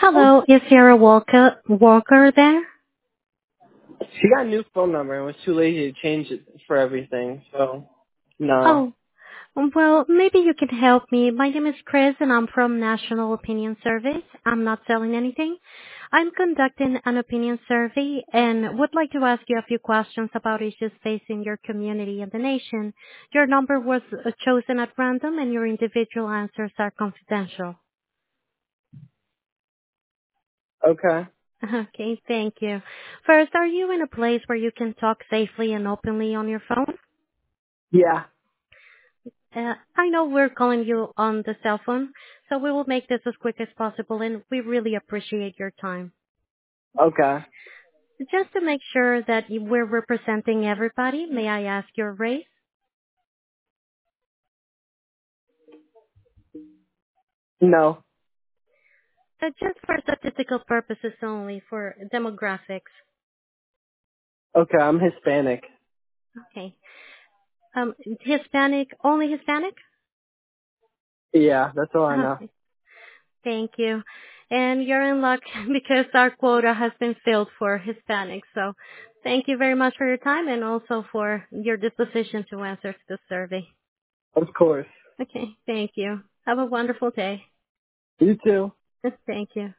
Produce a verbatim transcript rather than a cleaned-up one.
Oh, Hello, is there a Walker Walker there? she got a new phone number and was too lazy to change it for everything. So, no. Oh, well, maybe you can help me. My name is Chris, and I'm from National Opinion Service. I'm not selling anything. I'm conducting an opinion survey and would like to ask you a few questions about issues facing your community and the nation. Your number was uh, chosen at random, and your individual answers are confidential. Okay. Okay, thank you. First, are you in a place where you can talk safely and openly on your phone? Yeah. Uh, I know we're calling you on the cell phone, so we will make this as quick as possible, and we really appreciate your time. Okay. Just to make sure that you- we're representing everybody, may I ask your race? No. Uh, just for statistical purposes only, for demographics. Okay, I'm Hispanic. Okay. Um, Hispanic, only Hispanic? Yeah, that's all I know. Okay. Thank you. And you're in luck because our quota has been filled for Hispanics. So thank you very much for your time and also for your disposition to answer the survey. Of course. Okay, thank you. Have a wonderful day. You too. Thank you.